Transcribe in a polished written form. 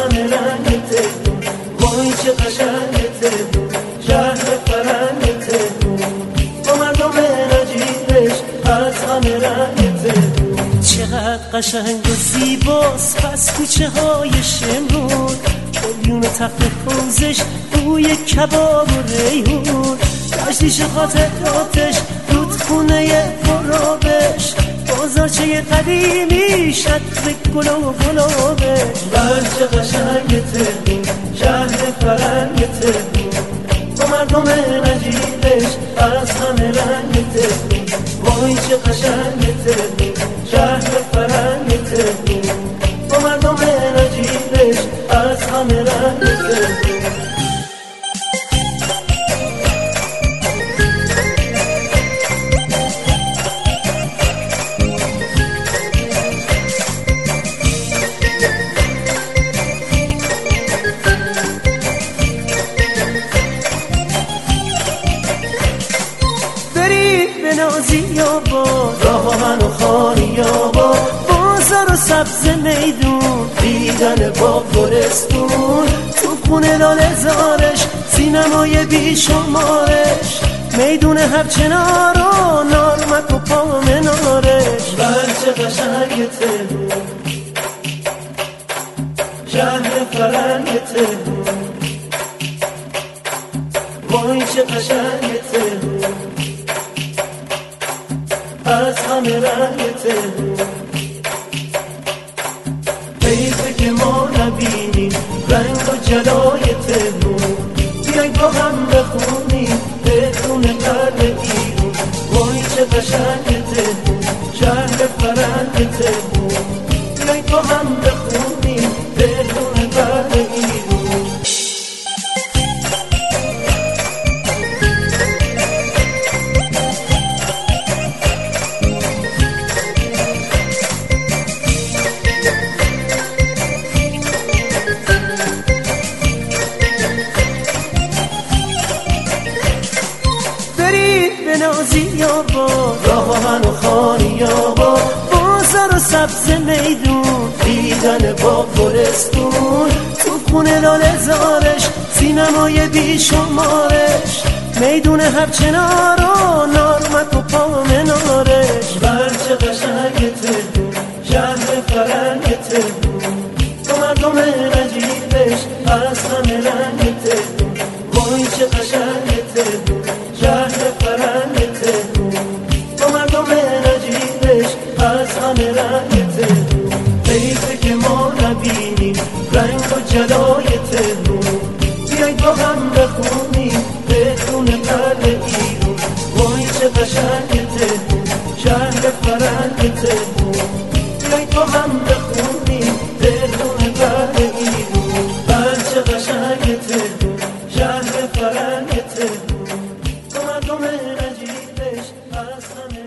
همه رنگ تهرون. وای چه قشنگ تهرون، شهر فرنگ تهرون، با مردم نجیبش از همه رنگ تهرون. چقدر قشنگ و زیباست پس کوچه های شمرون، قلیون و تخت حوزش بوی کباب و ریحون، دشتیش خاطراتش رودخونه پرآبش، بازارچه قدیمی شطر گل و گلابش. چه قشنگ تهرون، شهر فرنگ تهرون، با مردم نجیبش از همه رنگ تهرون. وای چه قشنگ تهرون، شهر فرنگ تهرون، با مردم نجیبش از همه رنگ تهرون. نازی آباد، راهان و خانی آباد، بازار و سبز میدون، دیدن با گلستون، تو خونه لاله زارش، سینمای بیشمارش، میدون هر چنار و نارمک و پامنارش. چه قشنگ تهرون، شهر فرنگ تهرون، وای چه قشنگ تهرون، از همه رنگ تهرون. حیفه که ما نبینیم رنگ و جلای تهرون، بیایید با هم بخونیم تهرون قلب ایرون. وای چه قشنگ تهرون، شهر فرنگ تهرون، بیایید با هم بخونیم تهرون قلب ایرون. نازی آباد، راهان و خانی آباد، بازار و سبز میدون، دیدن با گلستون، تو خونه لاله زارش، سینمای بیشمارش، میدون هر چنار و نارمک و پامنارش. چه قشنگ تهرون، شهر فرنگ تهرون، با مردم نجیبش از همه رنگ تهرون. وای چه قشنگ تهرون، شهر فرنگ تهرون، با مردم نجیبش از همه رنگ تهرون. حیفه که ما نبینیم رنگ و جلای تهرون، بیایید با هم بخونیم تهرون قلب ایرون. وای چه قشنگ تهرون، شهر فرنگ تهرون، بیایید با هم بخونیم تهرون قلب ایرون. چه قشنگ تهرون، شهر فرنگ تهرون، با مردم نجیبش از همه